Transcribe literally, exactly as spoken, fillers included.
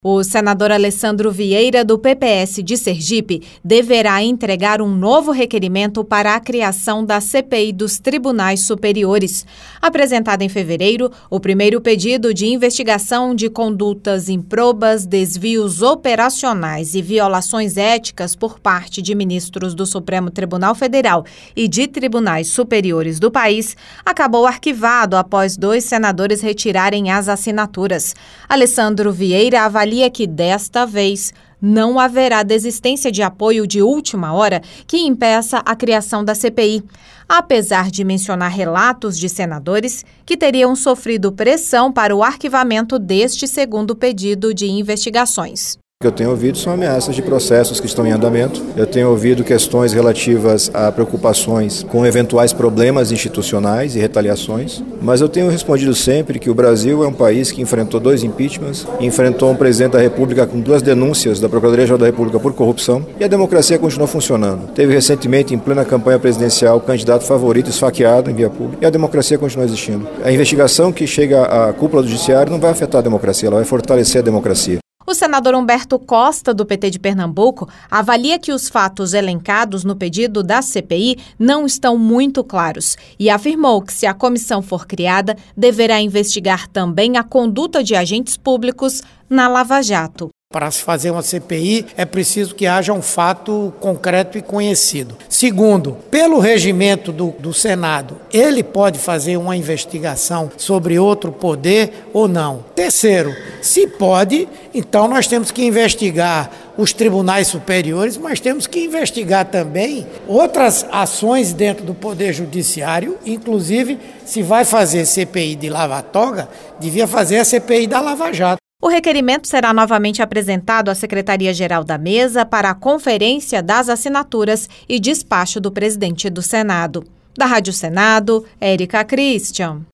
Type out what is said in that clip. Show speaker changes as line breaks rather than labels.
O senador Alessandro Vieira, do P P S de Sergipe, deverá entregar um novo requerimento para a criação da C P I dos Tribunais Superiores. Apresentado em fevereiro, o primeiro pedido de investigação de condutas improbas, desvios operacionais e violações éticas por parte de ministros do Supremo Tribunal Federal e de tribunais superiores do país acabou arquivado após dois senadores retirarem as assinaturas. Alessandro Vieira avalia que desta vez não haverá desistência de apoio de última hora que impeça a criação da C P I, apesar de mencionar relatos de senadores que teriam sofrido pressão para o arquivamento deste segundo pedido de investigações.
O que eu tenho ouvido são ameaças de processos que estão em andamento. Eu tenho ouvido questões relativas a preocupações com eventuais problemas institucionais e retaliações, mas eu tenho respondido sempre que o Brasil é um país que enfrentou dois impeachments, enfrentou um presidente da República com duas denúncias da Procuradoria-Geral da República por corrupção e a democracia continuou funcionando. Teve recentemente, em plena campanha presidencial, o candidato favorito esfaqueado em via pública e a democracia continua existindo. A investigação que chega à cúpula do judiciário não vai afetar a democracia, ela vai fortalecer a democracia.
O senador Humberto Costa, do P T de Pernambuco, avalia que os fatos elencados no pedido da C P I não estão muito claros e afirmou que, se a comissão for criada, deverá investigar também a conduta de agentes públicos na Lava Jato.
Para se fazer uma C P I, é preciso que haja um fato concreto e conhecido. Segundo, pelo regimento do, do Senado, ele pode fazer uma investigação sobre outro poder ou não. Terceiro, se pode, então nós temos que investigar os tribunais superiores, mas temos que investigar também outras ações dentro do Poder Judiciário, inclusive, se vai fazer C P I de lava-toga, devia fazer a C P I da Lava Jato.
O requerimento será novamente apresentado à Secretaria-Geral da Mesa para a conferência das assinaturas e despacho do presidente do Senado. Da Rádio Senado, Érica Christian.